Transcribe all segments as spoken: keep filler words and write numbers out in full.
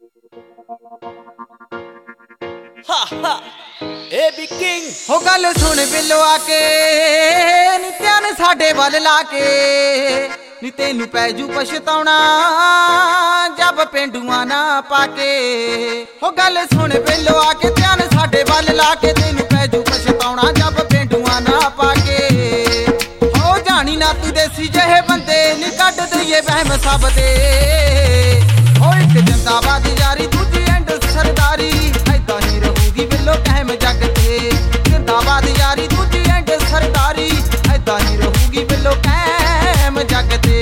A be king हो गल सुन below आके नी ध्यान साडे वल लाके नी तेनू पैजू पछताउणा जब पेंडुआ ना पाके। हो गल सुन बिलो आके ध्यान साडे वल लाके तेनू पैजू पछताउणा जब पेंडुआ ना पाके। हो जानी ना तू देसी जहे बंदे नी कट दईए वहम सब दे। हो एक जिंदाबाद यारी दूजी एंड सरदारी ऐदा ही रहूगी बिलो कहम जग ते। जिंदाबाद यारी दूजी एंड सरदारी ऐदा ही रहूगी बिलो कहम जग ते।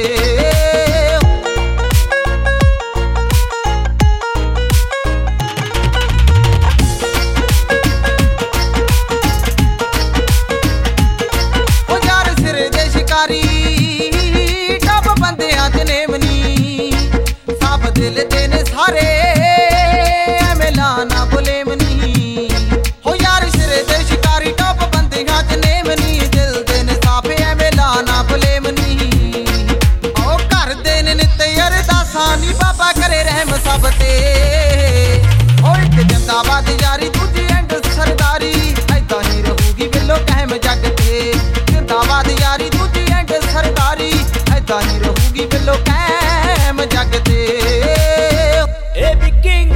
ओ यार सिरे दे शिकारी टप बंदियां च नेमनी सब दिल दे ने सारे एवें लाना बुलेमनी। हो यार सिरे दे शिकारी टप बंदियां च नेमनी दिल दे ने साफे एवें लाना बुलेमनी। ओ कर दे ने नित अरदासां नी बाबा करे रहम सब ते। ओ एक जिंदाबाद यारी दूजी एंड सरदारी ऐदा ही रहूगी बिलो कहम जग ते। जिंदाबाद यारी दूजी एंड सरदारी ऐदा ही रहूगी बिलो कहम जग ते। ए बी किंग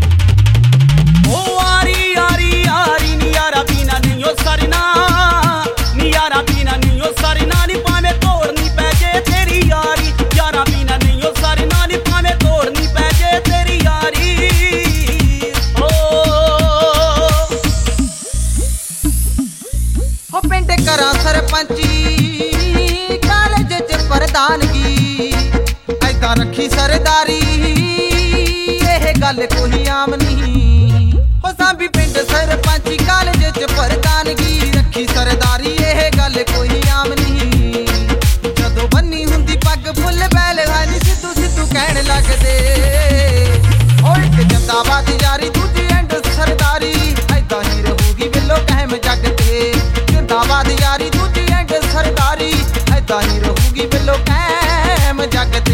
ओ यारी यारी यारी नी यारा बिना नहीं ओ सरना नी यारा बिना नहीं ओ सरना नी पावे तोड़नी पै जे तेरी यारी। यारा बिना नहीं ओ सरना नी पावे तोड़नी पै जे तेरी यारी। ओ हो पिंड करा सरपंची कॉलेज च प्रधानगी ऐदा रखी सरदारी एह गल कोई आम नहीं। हो सांभी पिंड सरपंची कॉलेज च प्रधानगी रखी सरदारी एह गल कोई आम नहीं। जदों बन्नी हुंदी पग फुल बैल हानी सिद्धू सिद्धू कहण लगदे। ओ एक जिंदाबाद यारी दूजी एंड सरदारी ऐदा ही रहूगी बिलो कहम जग ते। जिंदाबाद यारी दूजी एंड सरदारी ऐदा ही रहूगी बिलो कहम जग ते।